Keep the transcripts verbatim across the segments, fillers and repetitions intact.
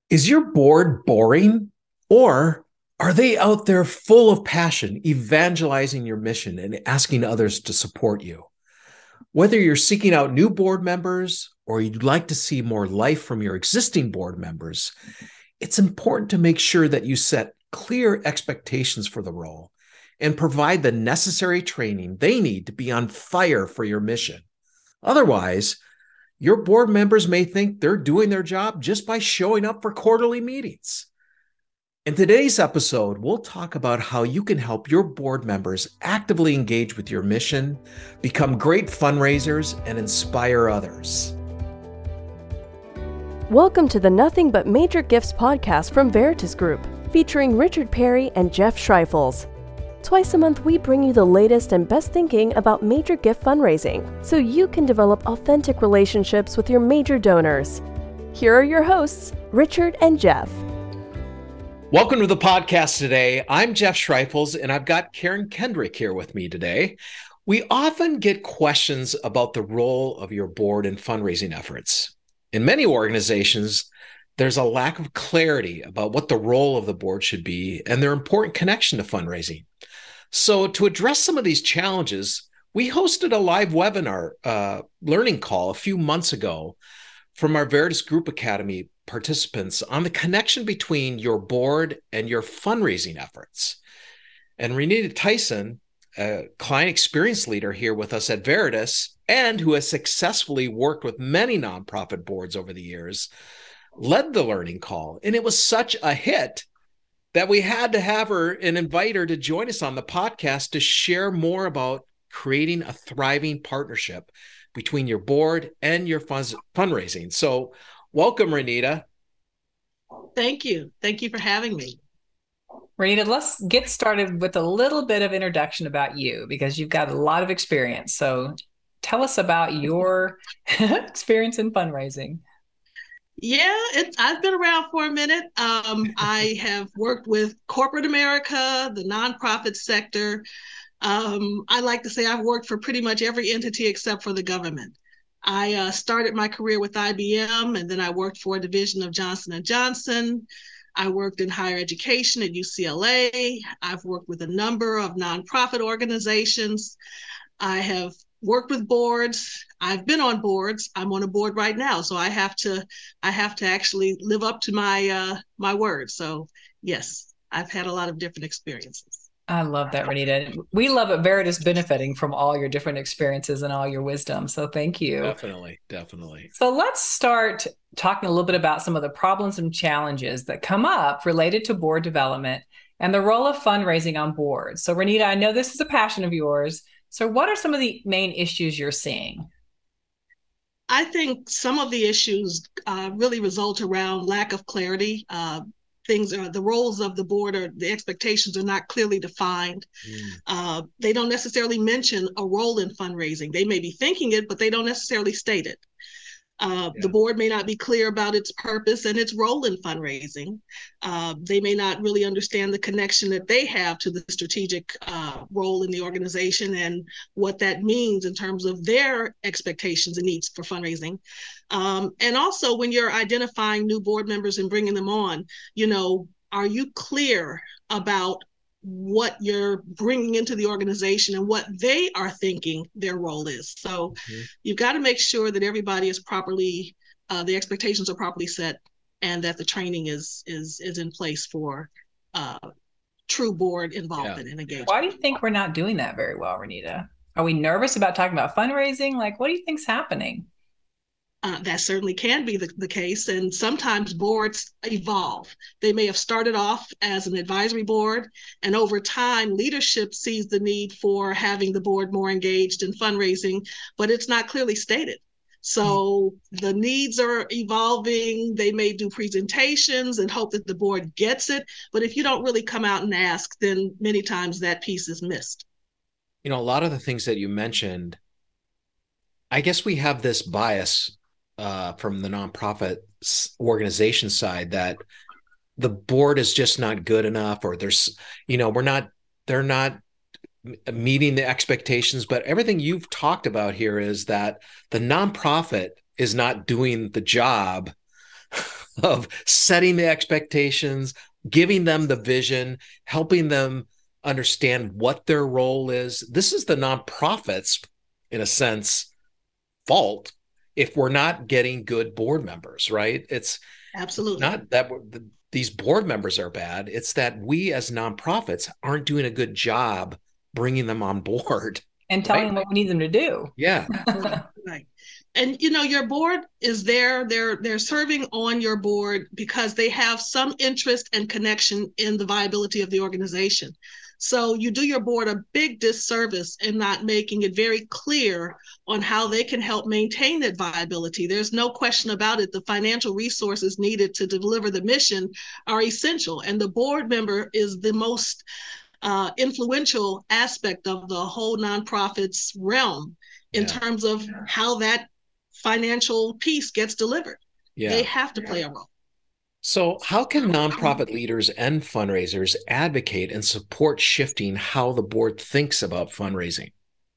Is your board boring, or are they out there full of passion, evangelizing your mission and asking others to support you? Whether you're seeking out new board members or you'd like to see more life from your existing board members, it's important to make sure that you set clear expectations for the role and provide the necessary training they need to be on fire for your mission. Otherwise, your board members may think they're doing their job just by showing up for quarterly meetings. In today's episode, we'll talk about how you can help your board members actively engage with your mission, become great fundraisers, and inspire others. Welcome to the Nothing But Major Gifts podcast from Veritas Group, featuring Richard Perry and Jeff Schreifels. Twice a month, we bring you the latest and best thinking about major gift fundraising, so you can develop authentic relationships with your major donors. Here are your hosts, Richard and Jeff. Welcome to the podcast today. I'm Jeff Schreifels, and I've got Karen Kendrick here with me today. We often get questions about the role of your board in fundraising efforts. In many organizations, there's a lack of clarity about what the role of the board should be and their important connection to fundraising. So to address some of these challenges, we hosted a live webinar uh, learning call a few months ago from our Veritas Group Academy participants on the connection between your board and your fundraising efforts. And Renita Tyson, a client experience leader here with us at Veritas, and who has successfully worked with many nonprofit boards over the years, led the learning call. And it was such a hit that we had to have her and invite her to join us on the podcast to share more about creating a thriving partnership between your board and your fund- fundraising. So welcome, Renita. Thank you. Thank you for having me. Renita, let's get started with a little bit of introduction about you, because you've got a lot of experience. So tell us about your experience in fundraising. Yeah, it, I've been around for a minute. Um, I have worked with corporate America, the nonprofit sector. Um, I like to say I've worked for pretty much every entity except for the government. I uh, started my career with I B M, and then I worked for a division of Johnson and Johnson. I worked in higher education at U C L A. I've worked with a number of nonprofit organizations. I have worked with boards. I've been on boards. I'm on a board right now, so I have to I have to actually live up to my uh, my word. So yes, I've had a lot of different experiences. I love that, Renita. We love at Veritas benefiting from all your different experiences and all your wisdom. So thank you. Definitely, definitely. So let's start talking a little bit about some of the problems and challenges that come up related to board development and the role of fundraising on boards. So Renita, I know this is a passion of yours. So what are some of the main issues you're seeing? I think some of the issues uh, really result around lack of clarity. Uh, things are, the roles of the board or the expectations are not clearly defined. Mm. Uh, they don't necessarily mention a role in fundraising. They may be thinking it, but they don't necessarily state it. Uh, yeah. The board may not be clear about its purpose and its role in fundraising. Uh, they may not really understand the connection that they have to the strategic uh, role in the organization and what that means in terms of their expectations and needs for fundraising. Um, and also when you're identifying new board members and bringing them on, you know, are you clear about what you're bringing into the organization and what they are thinking their role is. So mm-hmm. You've got to make sure that everybody is properly, uh, the expectations are properly set, and that the training is is is in place for uh, true board involvement yeah. and engagement. Why do you think we're not doing that very well, Renita? Are we nervous about talking about fundraising? Like, what do you think's happening? Uh, that certainly can be the, the case. And sometimes boards evolve. They may have started off as an advisory board, and over time, leadership sees the need for having the board more engaged in fundraising, but it's not clearly stated. So the needs are evolving. They may do presentations and hope that the board gets it. But if you don't really come out and ask, then many times that piece is missed. You know, a lot of the things that you mentioned, I guess we have this bias Uh, from the nonprofit organization side that the board is just not good enough, or there's, you know, we're not, they're not meeting the expectations. But everything you've talked about here is that the nonprofit is not doing the job of setting the expectations, giving them the vision, helping them understand what their role is. This is the nonprofit's, in a sense, fault if we're not getting good board members, right? It's Absolutely not that these board members are bad. It's that we as nonprofits aren't doing a good job bringing them on board. And telling right? them what we need them to do. Yeah. Right. And you know, your board is there, they're they're serving on your board because they have some interest and connection in the viability of the organization. So you do your board a big disservice in not making it very clear on how they can help maintain that viability. There's no question about it. The financial resources needed to deliver the mission are essential, and the board member is the most uh, influential aspect of the whole nonprofit's realm in yeah. terms of how that financial piece gets delivered. Yeah. They have to play a role. So how can nonprofit leaders and fundraisers advocate and support shifting how the board thinks about fundraising?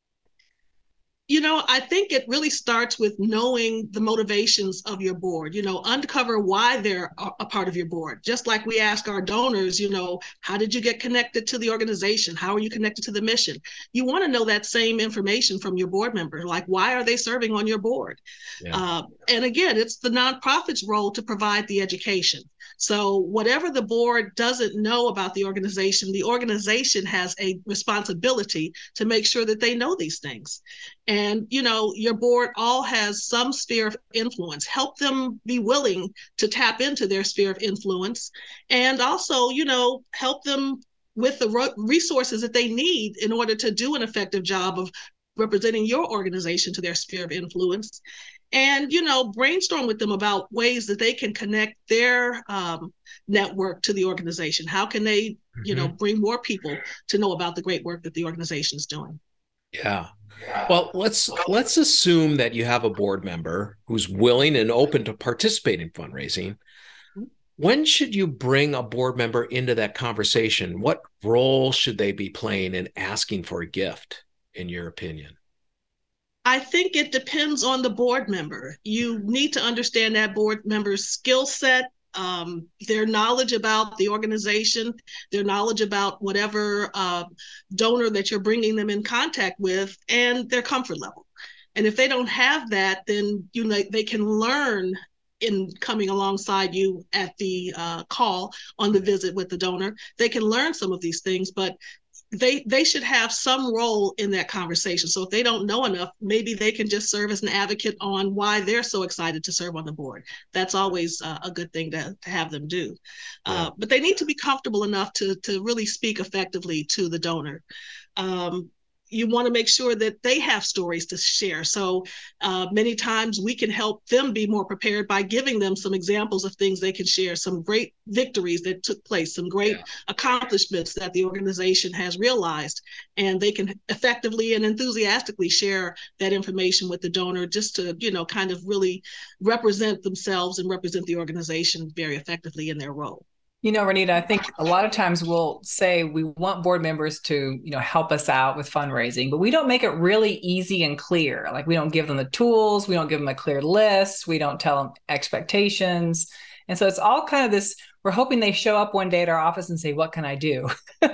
You know, I think it really starts with knowing the motivations of your board, you know, uncover why they're a part of your board. Just like we ask our donors, you know, how did you get connected to the organization? How are you connected to the mission? You want to know that same information from your board member, like why are they serving on your board? Yeah. Uh, and again, it's the nonprofit's role to provide the education. So whatever the board doesn't know about the organization, the organization has a responsibility to make sure that they know these things. And, you know, your board all has some sphere of influence. Help them be willing to tap into their sphere of influence. And also, you know, help them with the resources that they need in order to do an effective job of representing your organization to their sphere of influence. And, you know, brainstorm with them about ways that they can connect their um, network to the organization. How can they, mm-hmm. you know, bring more people to know about the great work that the organization is doing? Yeah. Well, let's let's assume that you have a board member who's willing and open to participate in fundraising. When should you bring a board member into that conversation? What role should they be playing in asking for a gift, in your opinion? I think it depends on the board member. You need to understand that board member's skill set, um, their knowledge about the organization, their knowledge about whatever uh, donor that you're bringing them in contact with, and their comfort level. And if they don't have that, then you know they can learn in coming alongside you at the uh, call on the visit with the donor. They can learn some of these things, but they they should have some role in that conversation. So if they don't know enough, maybe they can just serve as an advocate on why they're so excited to serve on the board. That's always uh, a good thing to, to have them do. Yeah. Uh, but they need to be comfortable enough to, to really speak effectively to the donor. Um, you want to make sure that they have stories to share. So uh, many times we can help them be more prepared by giving them some examples of things they can share, some great victories that took place, some great yeah. accomplishments that the organization has realized, and they can effectively and enthusiastically share that information with the donor just to, you know, kind of really represent themselves and represent the organization very effectively in their role. You know, Renita, I think a lot of times we'll say we want board members to, you know, help us out with fundraising, but we don't make it really easy and clear. Like we don't give them the tools, we don't give them a clear list, we don't tell them expectations. And so it's all kind of this, we're hoping they show up one day at our office and say, what can I do?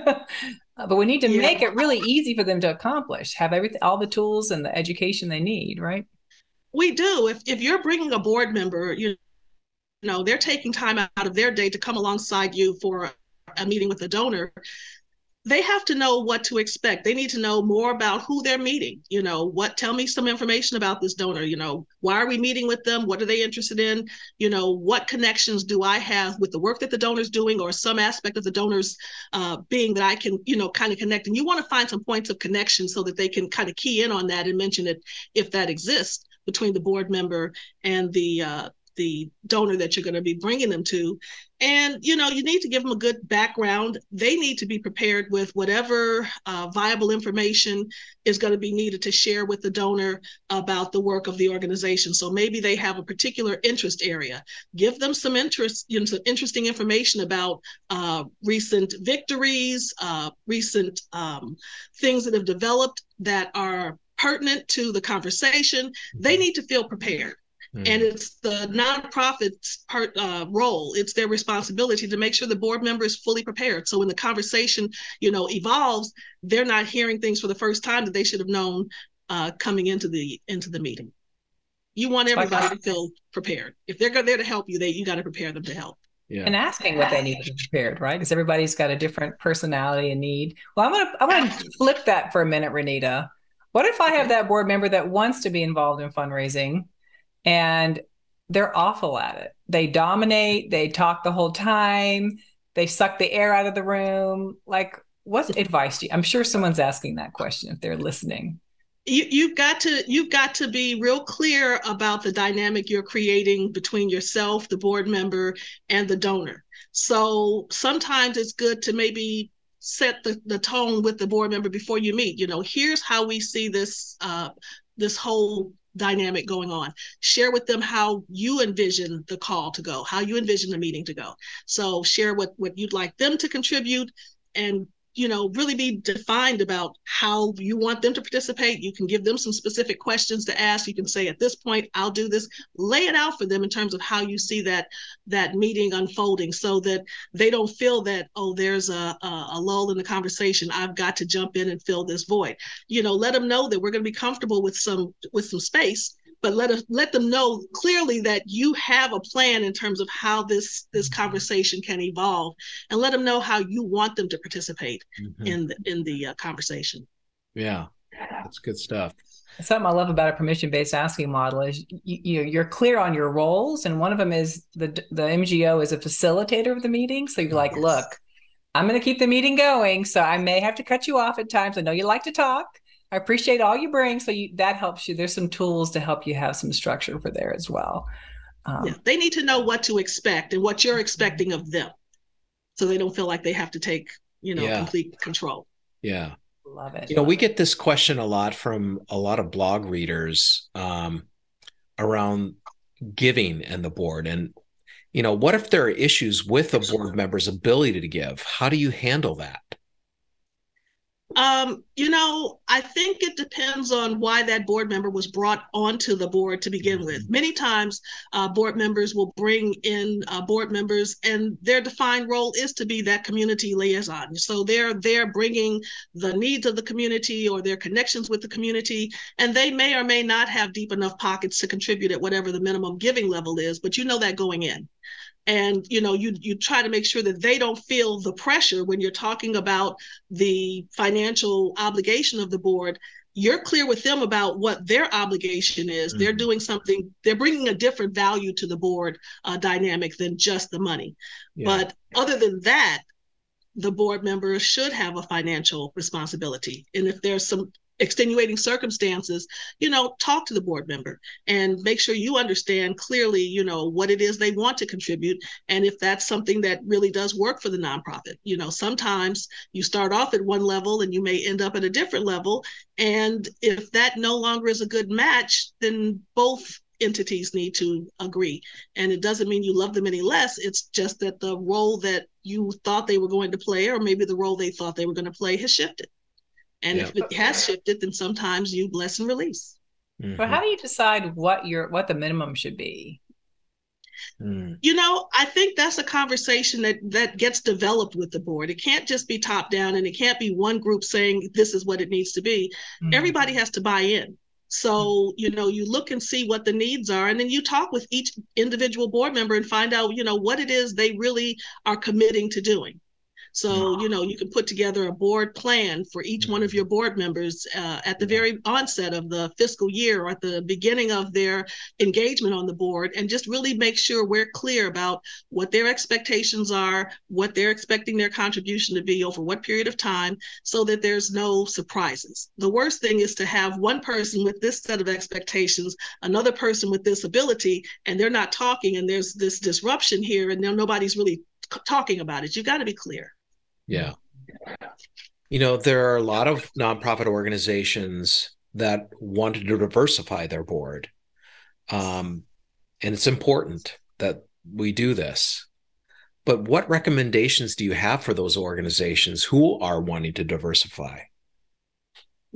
But we need to yeah. make it really easy for them to accomplish, have everything, all the tools and the education they need, right? We do. If if you're bringing a board member, you You know, they're taking time out of their day to come alongside you for a meeting with the donor. They have to know what to expect. They need to know more about who they're meeting. You know, what, tell me some information about this donor. You know, why are we meeting with them? What are they interested in? You know, what connections do I have with the work that the donor's doing, or some aspect of the donor's uh, being that I can, you know, kind of connect. And you want to find some points of connection so that they can kind of key in on that and mention it if that exists between the board member and the uh, the donor that you're going to be bringing them to. And, you know, you need to give them a good background. They need to be prepared with whatever uh, viable information is going to be needed to share with the donor about the work of the organization. So maybe they have a particular interest area. Give them some interest, you know, some interesting information about uh, recent victories, uh, recent um, things that have developed that are pertinent to the conversation. They need to feel prepared. Mm. And it's the nonprofit's part uh, role. It's their responsibility to make sure the board member is fully prepared. So when the conversation, you know, evolves, they're not hearing things for the first time that they should have known uh, coming into the into the meeting. You want everybody to feel prepared. If they're there to help you, they you got to prepare them to help. Yeah. And asking what they need to be prepared, right? Because everybody's got a different personality and need. Well, I'm gonna I'm gonna flip that for a minute, Renita. What if I have that board member that wants to be involved in fundraising and they're awful at it? They dominate, they talk the whole time, they suck the air out of the room. Like, what advice do you, I'm sure someone's asking that question if they're listening. You, you've got to you've got to be real clear about the dynamic you're creating between yourself, the board member, and the donor. So sometimes it's good to maybe set the, the tone with the board member before you meet. You know, here's how we see this uh, this whole dynamic going on. Share with them how you envision the call to go, how you envision the meeting to go. So share what what you'd like them to contribute, and you know, really be defined about how you want them to participate. You can give them some specific questions to ask. You can say, at this point, I'll do this. Lay it out for them in terms of how you see that that meeting unfolding, so that they don't feel that, oh, there's a, a, a lull in the conversation. I've got to jump in and fill this void. You know, let them know that we're going to be comfortable with some with some space, but let us let them know clearly that you have a plan in terms of how this this conversation can evolve, and let them know how you want them to participate mm-hmm. in the in the uh, conversation. Yeah, that's good stuff. Something I love about a permission-based asking model is you, you you're clear on your roles, and one of them is the the M G O is a facilitator of the meeting. So you're like, yes. Look, I'm going to keep the meeting going, so I may have to cut you off at times. I know you like to talk. I appreciate all you bring. So you, that helps you. There's some tools to help you have some structure for there as well. Um, yeah, they need to know what to expect and what you're expecting of them, so they don't feel like they have to take, you know, yeah. complete control. Yeah. Love it. You know, we get this question a lot from a lot of blog readers um, around giving and the board. And, you know, what if there are issues with a board member's ability to give? How do you handle that? Um, you know, I think it depends on why that board member was brought onto the board to begin mm-hmm. with. Many times, uh, board members will bring in uh, board members, and their defined role is to be that community liaison. So they're they're bringing the needs of the community or their connections with the community, and they may or may not have deep enough pockets to contribute at whatever the minimum giving level is. But you know that going in. And, you know, you you try to make sure that they don't feel the pressure when you're talking about the financial obligation of the board. You're clear with them about what their obligation is. Mm-hmm. They're doing something, they're bringing a different value to the board uh, dynamic than just the money. Yeah. But other than that, the board members should have a financial responsibility. And if there's some extenuating circumstances, you know, talk to the board member and make sure you understand clearly, you know, what it is they want to contribute. And if that's something that really does work for the nonprofit. You know, sometimes you start off at one level and you may end up at a different level. And if that no longer is a good match, then both entities need to agree. And it doesn't mean you love them any less. It's just that the role that you thought they were going to play, or maybe the role they thought they were going to play, has shifted. And yeah. if it has shifted, then sometimes you bless and release. Mm-hmm. But how do you decide what your what the minimum should be? Mm. You know, I think that's a conversation that that gets developed with the board. It can't just be top down, and it can't be one group saying this is what it needs to be. Mm-hmm. Everybody has to buy in. So, you know, you look and see what the needs are, and then you talk with each individual board member and find out, you know, what it is they really are committing to doing. So, you know, you can put together a board plan for each one of your board members uh, at the very onset of the fiscal year or at the beginning of their engagement on the board, and just really make sure we're clear about what their expectations are, what they're expecting their contribution to be over what period of time, so that there's no surprises. The worst thing is to have one person with this set of expectations, another person with this ability, and they're not talking, and there's this disruption here, and nobody's really talking about it. You've got to be clear. Yeah. You know, there are a lot of nonprofit organizations that want to diversify their board. Um, and it's important that we do this. But what recommendations do you have for those organizations who are wanting to diversify? Well,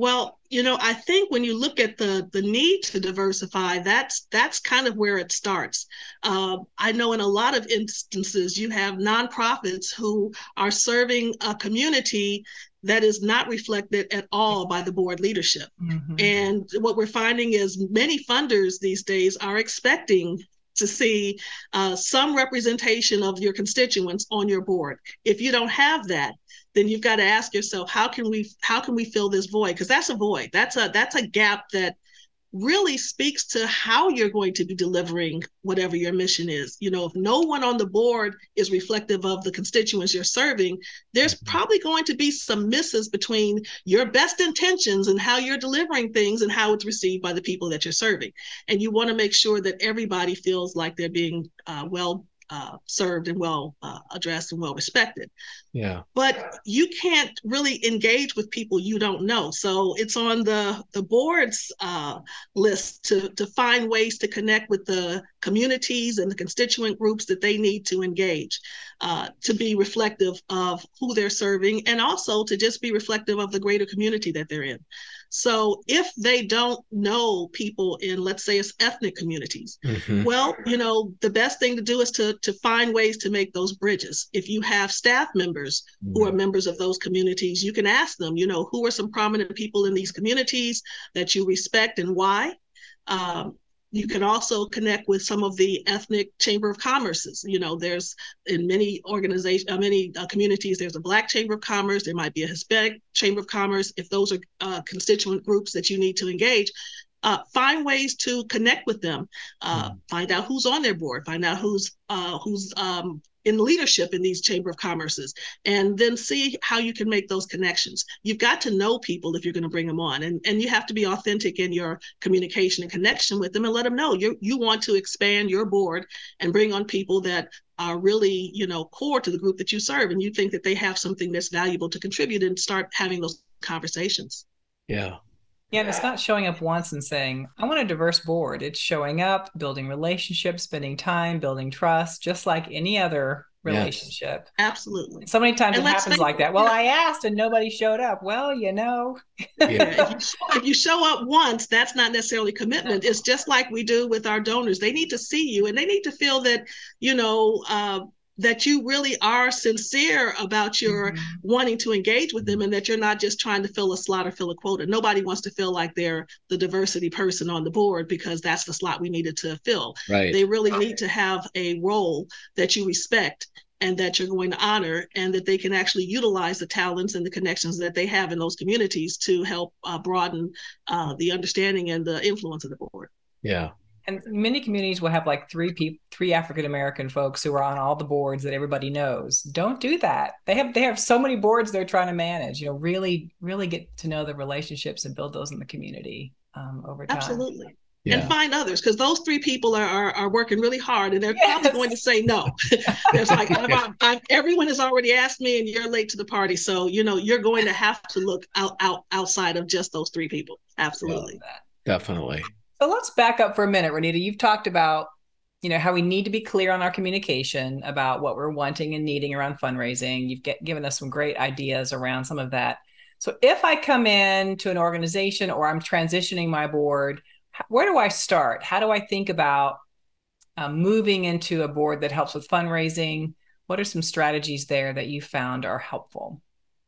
you know, I think when you look at the the need to diversify, that's that's kind of where it starts. Uh, I know in a lot of instances you have nonprofits who are serving a community that is not reflected at all by the board leadership. Mm-hmm. And what we're finding is many funders these days are expecting to see uh, some representation of your constituents on your board. If you don't have that, then you've got to ask yourself, how can we how can we fill this void? Because that's a void. That's a that's a gap that really speaks to how you're going to be delivering whatever your mission is. You know, if no one on the board is reflective of the constituents you're serving, there's probably going to be some misses between your best intentions and how you're delivering things and how it's received by the people that you're serving. And you want to make sure that everybody feels like they're being uh, well Uh, served and well uh, addressed and well respected. Yeah. But you can't really engage with people you don't know. So it's on the the board's uh, list to to find ways to connect with the communities and the constituent groups that they need to engage, uh, to be reflective of who they're serving, and also to just be reflective of the greater community that they're in. So if they don't know people in, let's say, it's ethnic communities, mm-hmm. well, you know, the best thing to do is to, to find ways to make those bridges. If you have staff members mm-hmm. who are members of those communities, you can ask them, you know, who are some prominent people in these communities that you respect and why? Um, You can also connect with some of the ethnic chamber of commerces. You know, there's in many organizations, uh, many uh, communities, there's a Black chamber of commerce. There might be a Hispanic chamber of commerce. If those are uh, constituent groups that you need to engage, uh, find ways to connect with them. Uh, mm. Find out who's on their board. Find out who's uh, who's um, in leadership in these chamber of commerces, and then see how you can make those connections. You've got to know people if you're going to bring them on, and, and you have to be authentic in your communication and connection with them, and let them know you you want to expand your board and bring on people that are really, you know, core to the group that you serve, and you think that they have something that's valuable to contribute, and start having those conversations. Yeah. Yeah, and it's not showing up once and saying, I want a diverse board. It's showing up, building relationships, spending time, building trust, just like any other relationship. Yes. Absolutely. So many times and it happens like that. Well, I asked and nobody showed up. Well, you know. Yeah. if, you show, if you show up once, that's not necessarily commitment. It's just like we do with our donors. They need to see you, and they need to feel that, you know, uh, that you really are sincere about your mm-hmm. wanting to engage with them, and that you're not just trying to fill a slot or fill a quota. Nobody wants to feel like they're the diversity person on the board because that's the slot we needed to fill. Right. They really need to have a role that you respect and that you're going to honor, and that they can actually utilize the talents and the connections that they have in those communities to help uh, broaden uh, the understanding and the influence of the board. Yeah. And many communities will have like three people, three African-American folks who are on all the boards that everybody knows. Don't do that. They have they have so many boards they're trying to manage. You know, really, really get to know the relationships and build those in the community um, over time. Absolutely. Yeah. And find others, because those three people are, are are working really hard, and they're yes. probably going to say no. There's like, I'm, I'm, I'm, everyone has already asked me, and you're late to the party. So, you know, you're going to have to look out, out outside of just those three people. Absolutely. Yeah, definitely. So let's back up for a minute, Renita. You've talked about, you know, how we need to be clear on our communication about what we're wanting and needing around fundraising. You've get, given us some great ideas around some of that. So if I come in to an organization or I'm transitioning my board, where do I start? How do I think about um, moving into a board that helps with fundraising? What are some strategies there that you found are helpful?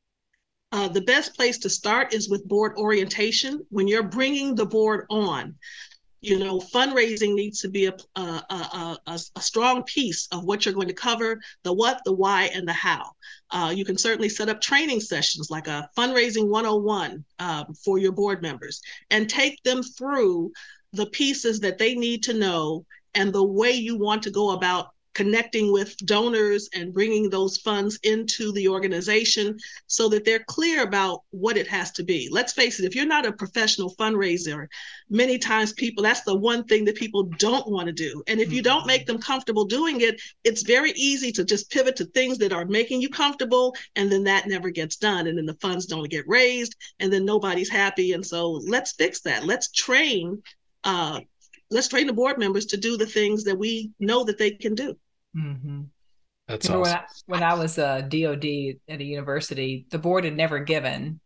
Uh, the best place to start is with board orientation. When you're bringing the board on, you know, fundraising needs to be a, a, a, a, a strong piece of what you're going to cover, the what, the why, and the how. Uh, you can certainly set up training sessions like a fundraising one oh one um, for your board members, and take them through the pieces that they need to know and the way you want to go about connecting with donors and bringing those funds into the organization, so that they're clear about what it has to be. Let's face it, if you're not a professional fundraiser, many times people, that's the one thing that people don't want to do. And if you don't make them comfortable doing it, it's very easy to just pivot to things that are making you comfortable, and then that never gets done. And then the funds don't get raised, and then nobody's happy. And so let's fix that. Let's train uh, Let's train the board members to do the things that we know that they can do. Mm-hmm. That's Remember awesome. When I, when I was a D O D at a university, the board had never given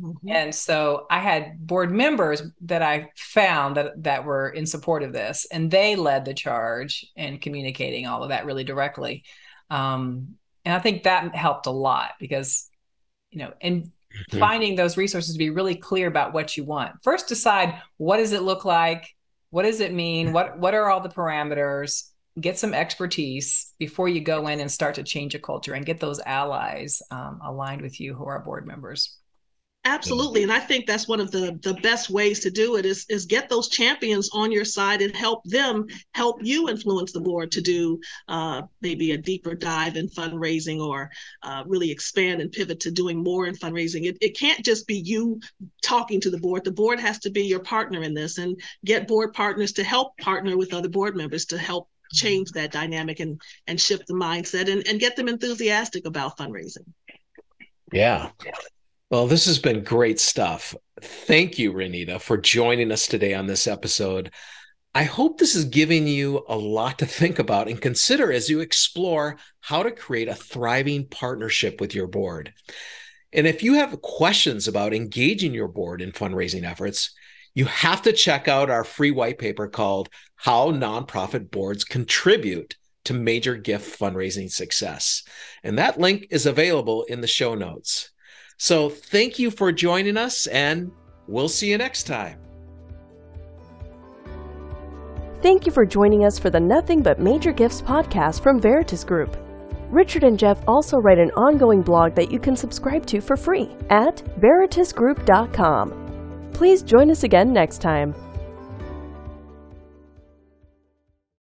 Mm-hmm. And so I had board members that I found that, that were in support of this, and they led the charge in communicating all of that really directly. Um, and I think that helped a lot because, you know, and mm-hmm. finding those resources to be really clear about what you want. First, decide, what does it look like? What does it mean? What, what are all the parameters? Get some expertise before you go in and start to change a culture, and get those allies um, aligned with you who are board members. Absolutely. And I think that's one of the, the best ways to do it is, is get those champions on your side and help them help you influence the board to do uh, maybe a deeper dive in fundraising, or uh, really expand and pivot to doing more in fundraising. It, it can't just be you talking to the board. The board has to be your partner in this, and get board partners to help partner with other board members to help change that dynamic and, and shift the mindset, and, and get them enthusiastic about fundraising. Yeah. Well, this has been great stuff. Thank you, Renita, for joining us today on this episode. I hope this is giving you a lot to think about and consider as you explore how to create a thriving partnership with your board. And if you have questions about engaging your board in fundraising efforts, you have to check out our free white paper called How Nonprofit Boards Contribute to Major Gift Fundraising Success. And that link is available in the show notes. So thank you for joining us, and we'll see you next time. Thank you for joining us for the Nothing But Major Gifts podcast from Veritas Group. Richard and Jeff also write an ongoing blog that you can subscribe to for free at veritas group dot com. Please join us again next time.